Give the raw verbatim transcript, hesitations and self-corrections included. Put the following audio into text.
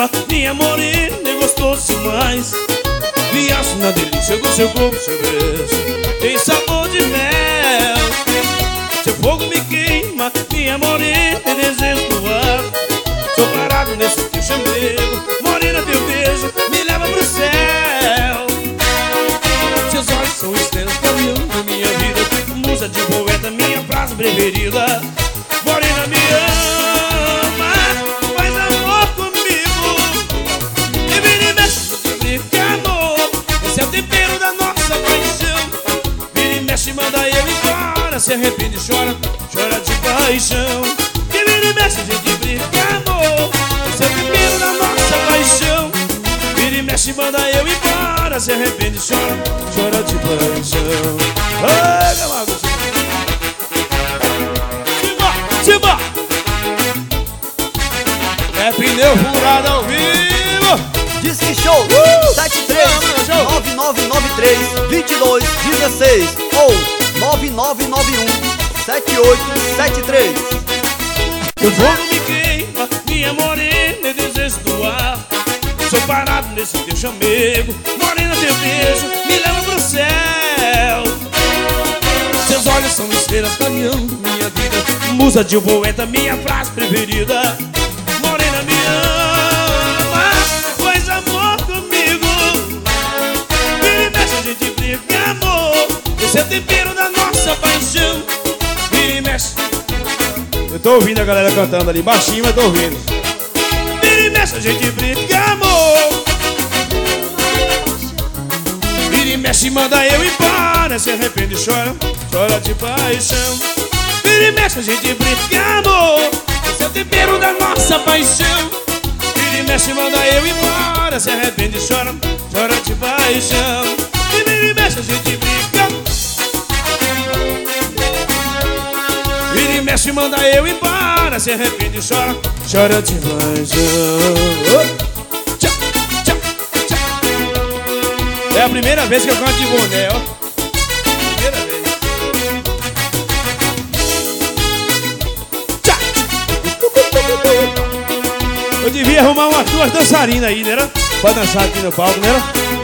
queima, minha morena é gostoso demais. Viaço na delícia do seu corpo, seu beijo tem sabor de mel. Seu fogo me queima, minha morena é desejo do ar. Sou parado nesse teu chamego, morena teu beijo me leva pro céu. Seus olhos são estrelas caminhando minha vida, musa de poeta, minha frase preferida. Morena me ama, faz amor comigo e vira e mexe, fica amor. Esse é o tempero da nossa paixão. Vira e mexe, manda eu embora. Se arrepende e chora, chora de paixão. Que vira e mexe, a gente brinca, amor. Esse é o tempero da nossa paixão. Vira e mexe, manda eu embora. Se arrepende e chora, chora de paixão. Ai, Camargo, Simba! É pneu furado ao vivo. Disque Show uh! sete três nove nove nove três dois dois um seis ou nove nove nove um sete oito sete três. O fogo me queima, minha morena é desejo do ar. Sou parado nesse teu chamego, morena teu beijo me leva pro céu. Seus olhos são estrelas caminhando minha vida, musa de um poeta, minha frase preferida. Morena me ama, faz amor comigo. Vira e mexe, a gente brinca, amor. Esse é o tempero da nossa paixão. Vira e mexe. Eu tô ouvindo a galera cantando ali, baixinho, mas tô ouvindo. Vira e mexe, a gente brinca, amor. Vira e mexe, manda eu embora. Se arrepende e chora, chora de paixão. Vira e mexe, a gente brinca, amor. Esse é o tempero da nossa paixão. Vira e mexe, manda eu embora. Se arrepende e chora, chora de paixão. E vira e mexe, a gente brinca. Vira e mexe, manda eu embora. Se arrepende e chora, chora de paixão. Tchau, tchau, tchau. É a primeira vez que eu canto de boné, ó. Primeira vez. Eu devia arrumar umas duas dançarinas aí, né? Pra dançar aqui no palco, né?